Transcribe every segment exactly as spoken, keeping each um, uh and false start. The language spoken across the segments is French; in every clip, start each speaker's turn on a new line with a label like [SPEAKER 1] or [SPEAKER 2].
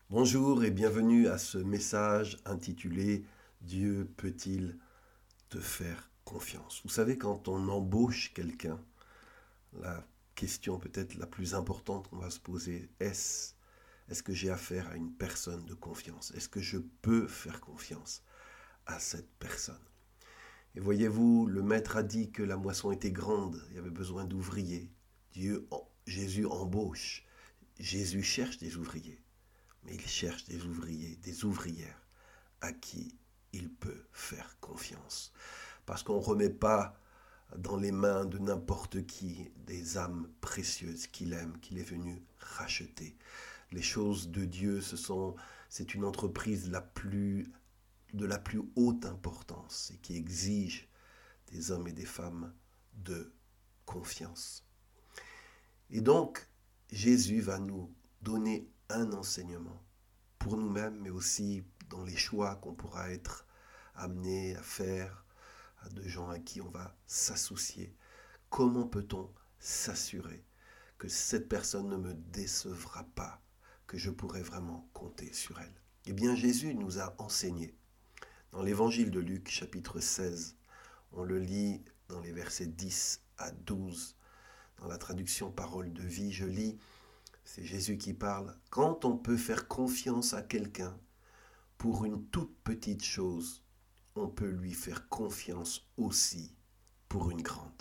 [SPEAKER 1] Bonjour et bienvenue à ce message intitulé Dieu peut-il te faire confiance? Vous savez, quand on embauche quelqu'un, la question peut-être la plus importante qu'on va se poser, est-ce est-ce que j'ai affaire à une personne de confiance? Est-ce que je peux faire confiance à cette personne? Et voyez-vous, le maître a dit que la moisson était grande, il y avait besoin d'ouvriers. Dieu, Jésus embauche, Jésus cherche des ouvriers. Mais il cherche des ouvriers, des ouvrières à qui il peut faire confiance. Parce qu'on ne remet pas dans les mains de n'importe qui des âmes précieuses qu'il aime, qu'il est venu racheter. Les choses de Dieu, ce sont, c'est une entreprise la plus, de la plus haute importance et qui exige des hommes et des femmes de confiance. Et donc, Jésus va nous donner un enseignement pour nous-mêmes, mais aussi dans les choix qu'on pourra être amené à faire, à de gens à qui on va s'associer. Comment peut-on s'assurer que cette personne ne me décevra pas, que je pourrai vraiment compter sur elle? Eh bien, Jésus nous a enseigné. Dans l'évangile de Luc, chapitre seize, on le lit dans les versets dix à douze. Dans la traduction Parole de vie, je lis, c'est Jésus qui parle. Quand on peut faire confiance à quelqu'un pour une toute petite chose, on peut lui faire confiance aussi pour une grande.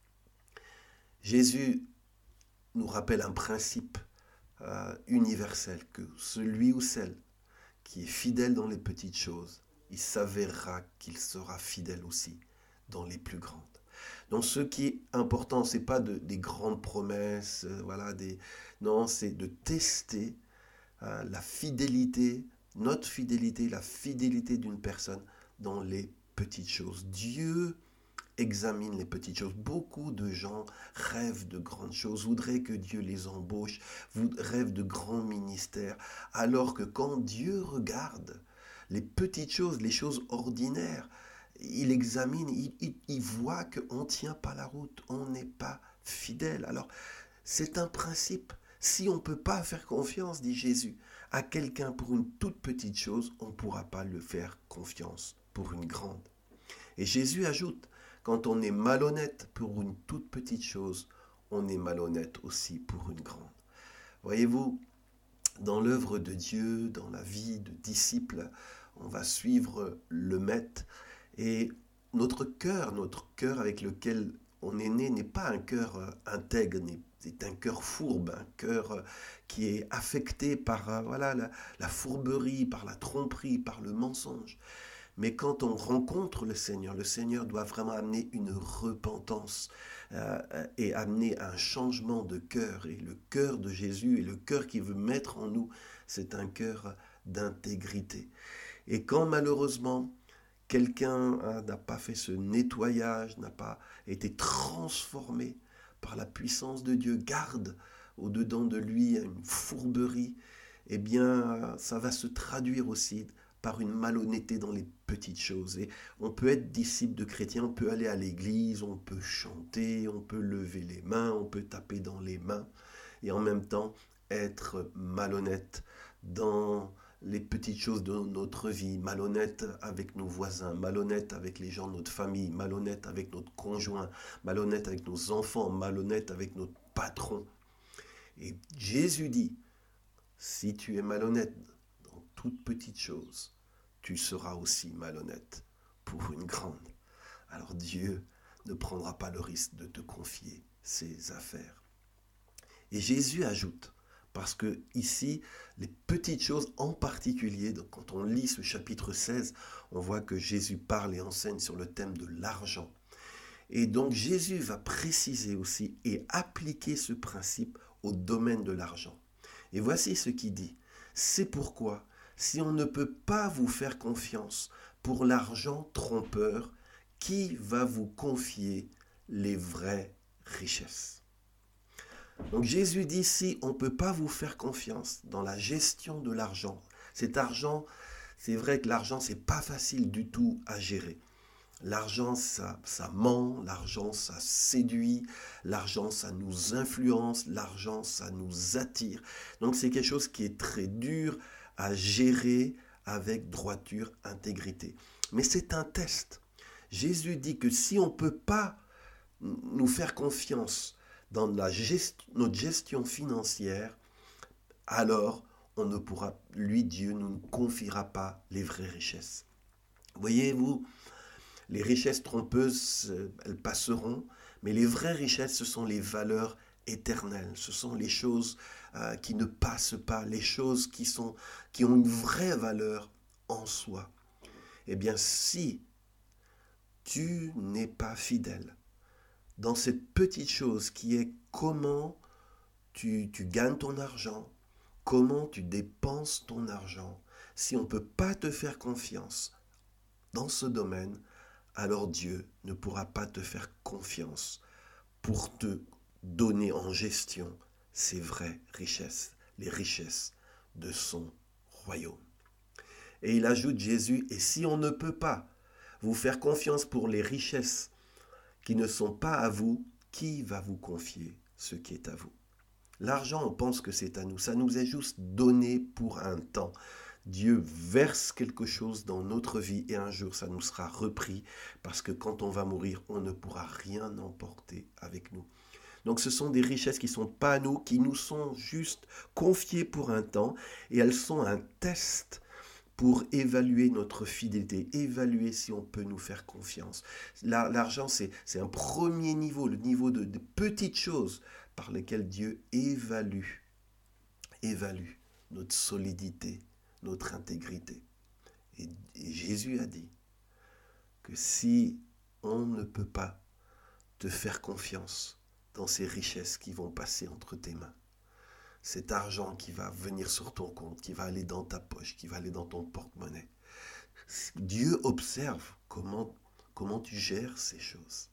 [SPEAKER 1] Jésus nous rappelle un principe euh, universel, que celui ou celle qui est fidèle dans les petites choses, il s'avérera qu'il sera fidèle aussi dans les plus grandes. Donc ce qui est important, c'est pas de, des grandes promesses, euh, voilà, des, non, c'est de tester euh, la fidélité, notre fidélité, la fidélité d'une personne dans les petites choses. Dieu examine les petites choses. Beaucoup de gens rêvent de grandes choses, voudraient que Dieu les embauche, rêvent de grands ministères, alors que quand Dieu regarde les petites choses, les choses ordinaires, il examine, il, il, il voit qu'on ne tient pas la route, on n'est pas fidèle. Alors, c'est un principe. Si on ne peut pas faire confiance, dit Jésus, à quelqu'un pour une toute petite chose, on ne pourra pas le faire confiance pour une grande. Et Jésus ajoute, quand on est malhonnête pour une toute petite chose, on est malhonnête aussi pour une grande. Voyez-vous, dans l'œuvre de Dieu, dans la vie de disciples, on va suivre le maître et notre cœur, notre cœur avec lequel on est né n'est pas un cœur intègre, c'est un cœur fourbe, un cœur qui est affecté par voilà, la, la fourberie, par la tromperie, par le mensonge. Mais quand on rencontre le Seigneur, le Seigneur doit vraiment amener une repentance euh, et amener un changement de cœur. Et le cœur de Jésus et le cœur qu'il veut mettre en nous, c'est un cœur d'intégrité. Et quand malheureusement, quelqu'un hein, n'a pas fait ce nettoyage, n'a pas été transformé par la puissance de Dieu, garde au-dedans de lui une fourberie, eh bien, ça va se traduire aussi par une malhonnêteté dans les petites choses. Et on peut être disciple de chrétien, on peut aller à l'église, on peut chanter, on peut lever les mains, on peut taper dans les mains, et en même temps être malhonnête dans les petites choses de notre vie, malhonnête avec nos voisins, malhonnête avec les gens de notre famille, malhonnête avec notre conjoint, malhonnête avec nos enfants, malhonnête avec notre patron. Et Jésus dit, si tu es malhonnête dans toute petite chose, tu seras aussi malhonnête pour une grande. Alors Dieu ne prendra pas le risque de te confier ses affaires. Et Jésus ajoute, parce que ici, les petites choses en particulier, donc quand on lit ce chapitre seize, on voit que Jésus parle et enseigne sur le thème de l'argent. Et donc Jésus va préciser aussi et appliquer ce principe au domaine de l'argent. Et voici ce qu'il dit. C'est pourquoi, si on ne peut pas vous faire confiance pour l'argent trompeur, qui va vous confier les vraies richesses? Donc Jésus dit, si on ne peut pas vous faire confiance dans la gestion de l'argent, cet argent, c'est vrai que l'argent, c'est pas facile du tout à gérer. L'argent, ça, ça ment, l'argent, ça séduit, l'argent, ça nous influence, l'argent, ça nous attire. Donc c'est quelque chose qui est très dur à gérer avec droiture, intégrité. Mais c'est un test. Jésus dit que si on ne peut pas nous faire confiance dans la gest- notre gestion financière, alors on ne pourra, lui, Dieu, ne nous confiera pas les vraies richesses. Voyez-vous, les richesses trompeuses, elles passeront, mais les vraies richesses, ce sont les valeurs éternelles. Ce sont les choses euh, qui ne passent pas, les choses qui, sont, qui ont une vraie valeur en soi. Eh bien, si tu n'es pas fidèle dans cette petite chose qui est comment tu, tu gagnes ton argent, comment tu dépenses ton argent, si on ne peut pas te faire confiance dans ce domaine, alors Dieu ne pourra pas te faire confiance pour te donner en gestion ses vraies richesses, les richesses de son royaume. Et il ajoute Jésus, et si on ne peut pas vous faire confiance pour les richesses qui ne sont pas à vous, qui va vous confier ce qui est à vous? L'argent, on pense que c'est à nous, ça nous est juste donné pour un temps. Dieu verse quelque chose dans notre vie et un jour ça nous sera repris parce que quand on va mourir, on ne pourra rien emporter avec nous. Donc ce sont des richesses qui ne sont pas à nous, qui nous sont juste confiées pour un temps et elles sont un test pour évaluer notre fidélité, évaluer si on peut nous faire confiance. L'argent, c'est, c'est un premier niveau, le niveau de, de petites choses par lesquelles Dieu évalue, évalue notre solidité, notre intégrité. Et, et Jésus a dit que si on ne peut pas te faire confiance dans ces richesses qui vont passer entre tes mains, cet argent qui va venir sur ton compte, qui va aller dans ta poche, qui va aller dans ton porte-monnaie. Dieu observe comment, comment tu gères ces choses.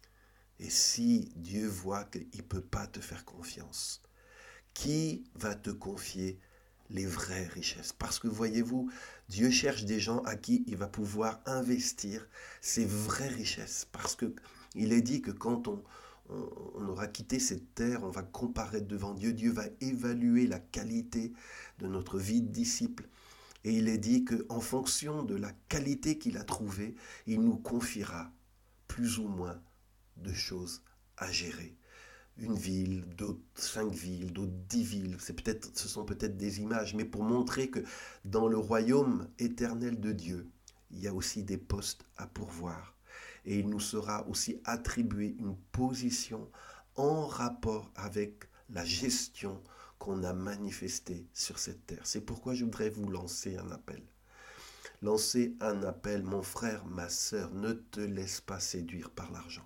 [SPEAKER 1] Et si Dieu voit qu'il ne peut pas te faire confiance, qui va te confier les vraies richesses? Parce que voyez-vous, Dieu cherche des gens à qui il va pouvoir investir ces vraies richesses. Parce qu'il est dit que quand on, on aura quitté cette terre, on va comparaître devant Dieu. Dieu va évaluer la qualité de notre vie de disciple. Et il est dit qu'en fonction de la qualité qu'il a trouvée, il nous confiera plus ou moins de choses à gérer. Une ville, d'autres cinq villes, d'autres dix villes. C'est peut-être, ce sont peut-être des images, mais pour montrer que dans le royaume éternel de Dieu, il y a aussi des postes à pourvoir. Et il nous sera aussi attribué une position en rapport avec la gestion qu'on a manifestée sur cette terre. C'est pourquoi je voudrais vous lancer un appel. Lancer un appel, mon frère, ma sœur, ne te laisse pas séduire par l'argent.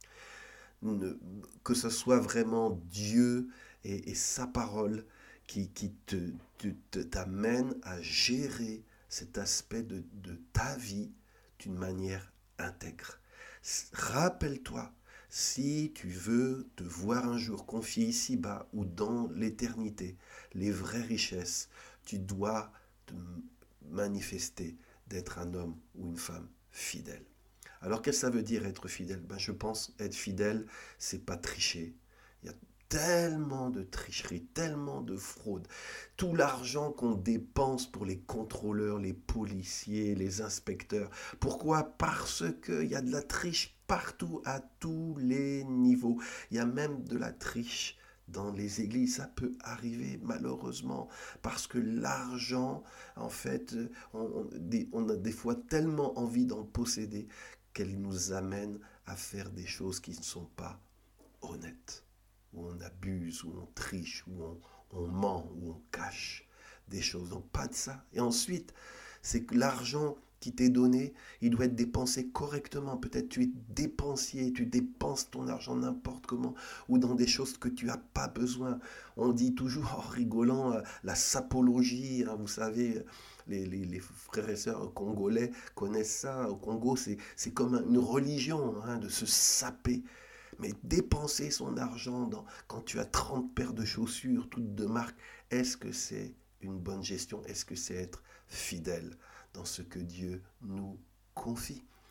[SPEAKER 1] Ne, que ce soit vraiment Dieu et, et sa parole qui, qui te, te, te, t'amène à gérer cet aspect de, de ta vie d'une manière intègre. Rappelle-toi, si tu veux te voir un jour confier ici-bas ou dans l'éternité les vraies richesses, tu dois te manifester d'être un homme ou une femme fidèle. Alors qu'est-ce que ça veut dire être fidèle? Ben, je pense être fidèle, c'est pas tricher. Il y a tellement de tricherie, tellement de fraude. Tout l'argent qu'on dépense pour les contrôleurs, les policiers, les inspecteurs. Pourquoi? Parce qu'il y a de la triche partout, à tous les niveaux. Il y a même de la triche dans les églises. Ça peut arriver malheureusement parce que l'argent, en fait, on, on a des fois tellement envie d'en posséder qu'elle nous amène à faire des choses qui ne sont pas honnêtes, où on abuse, où on triche, où on, on ment, où on cache des choses. Donc pas de ça. Et ensuite, c'est que l'argent qui t'est donné, il doit être dépensé correctement. Peut-être tu es dépensier, tu dépenses ton argent n'importe comment, ou dans des choses que tu n'as pas besoin. On dit toujours, en rigolant, la sapologie, hein, vous savez, les, les, les frères et sœurs congolais connaissent ça. Au Congo, c'est, c'est comme une religion, hein, de se saper. Mais dépenser son argent dans, quand tu as trente paires de chaussures, toutes de marque, est-ce que c'est une bonne gestion? Est-ce que c'est être fidèle dans ce que Dieu nous confie?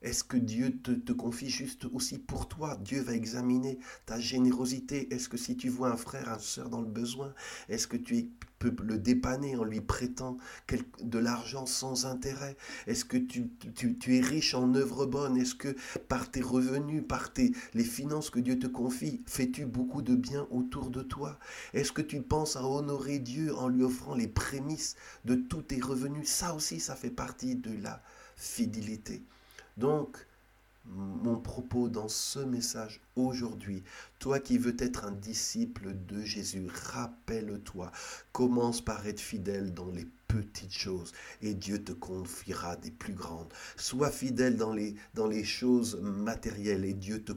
[SPEAKER 1] Est-ce que Dieu te, te confie juste aussi pour toi? Dieu va examiner ta générosité. Est-ce que si tu vois un frère, une sœur dans le besoin, est-ce que tu peux le dépanner en lui prêtant de l'argent sans intérêt? Est-ce que tu, tu, tu es riche en œuvres bonnes? Est-ce que par tes revenus, par tes, les finances que Dieu te confie, fais-tu beaucoup de bien autour de toi? Est-ce que tu penses à honorer Dieu en lui offrant les prémices de tous tes revenus? Ça aussi, ça fait partie de la fidélité. Donc, mon propos dans ce message aujourd'hui, toi qui veux être un disciple de Jésus, rappelle-toi, commence par être fidèle dans les petites choses et Dieu te confiera des plus grandes. Sois fidèle dans les, dans les choses matérielles et Dieu te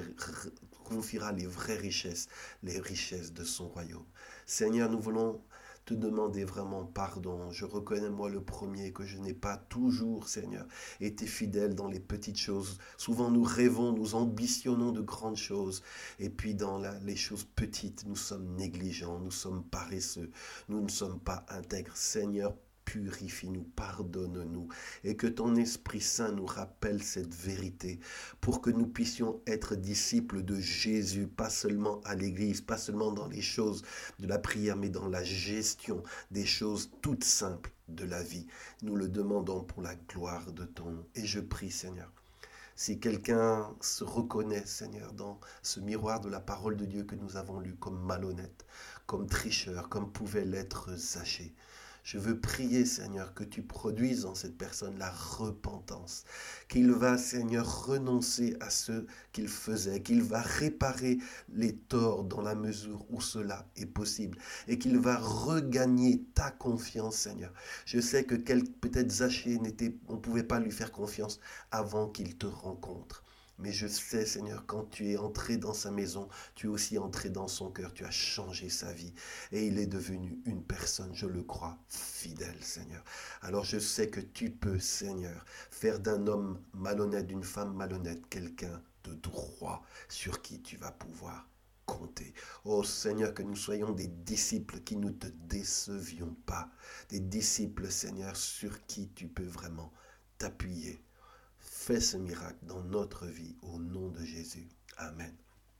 [SPEAKER 1] confiera les vraies richesses, les richesses de son royaume. Seigneur, nous voulons te demander vraiment pardon. Je reconnais moi le premier que je n'ai pas toujours, Seigneur, été fidèle dans les petites choses. Souvent nous rêvons, nous ambitionnons de grandes choses. Et puis dans la, les choses petites, nous sommes négligents, nous sommes paresseux, nous ne sommes pas intègres. Seigneur, purifie-nous, pardonne-nous, et que ton Esprit Saint nous rappelle cette vérité pour que nous puissions être disciples de Jésus, pas seulement à l'église, pas seulement dans les choses de la prière, mais dans la gestion des choses toutes simples de la vie. Nous le demandons pour la gloire de ton nom. Et je prie, Seigneur, si quelqu'un se reconnaît, Seigneur, dans ce miroir de la parole de Dieu que nous avons lu comme malhonnête, comme tricheur, comme pouvait l'être Zachée, je veux prier, Seigneur, que tu produises en cette personne la repentance, qu'il va, Seigneur, renoncer à ce qu'il faisait, qu'il va réparer les torts dans la mesure où cela est possible et qu'il va regagner ta confiance, Seigneur. Je sais que peut-être Zachée, n'était, on ne pouvait pas lui faire confiance avant qu'il te rencontre. Mais je sais, Seigneur, quand tu es entré dans sa maison, tu es aussi entré dans son cœur, tu as changé sa vie. Et il est devenu une personne, je le crois, fidèle, Seigneur. Alors je sais que tu peux, Seigneur, faire d'un homme malhonnête, d'une femme malhonnête, quelqu'un de droit sur qui tu vas pouvoir compter. Oh Seigneur, que nous soyons des disciples, qui ne te décevions pas. Des disciples, Seigneur, sur qui tu peux vraiment t'appuyer. Fais ce miracle dans notre vie au nom de Jésus. Amen.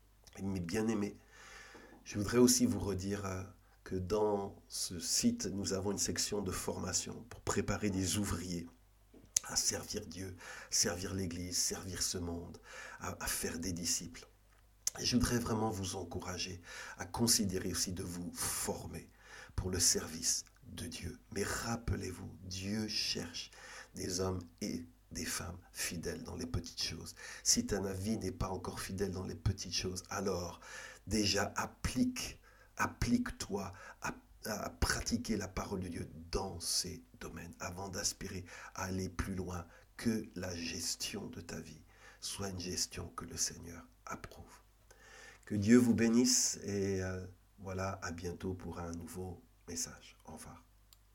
[SPEAKER 1] Mes bien-aimés, je voudrais aussi vous redire que dans ce site, nous avons une section de formation pour préparer des ouvriers à servir Dieu, servir l'Église, servir ce monde, à, à faire des disciples. Et je voudrais vraiment vous encourager à considérer aussi de vous former pour le service de Dieu. Mais rappelez-vous, Dieu cherche des hommes et des femmes fidèles dans les petites choses. Si ta vie n'est pas encore fidèle dans les petites choses, alors déjà applique, applique-toi à, à pratiquer la parole de Dieu dans ces domaines avant d'aspirer à aller plus loin que la gestion de ta vie. Soit une gestion que le Seigneur approuve. Que Dieu vous bénisse et euh, voilà, à bientôt pour un nouveau message. Au revoir.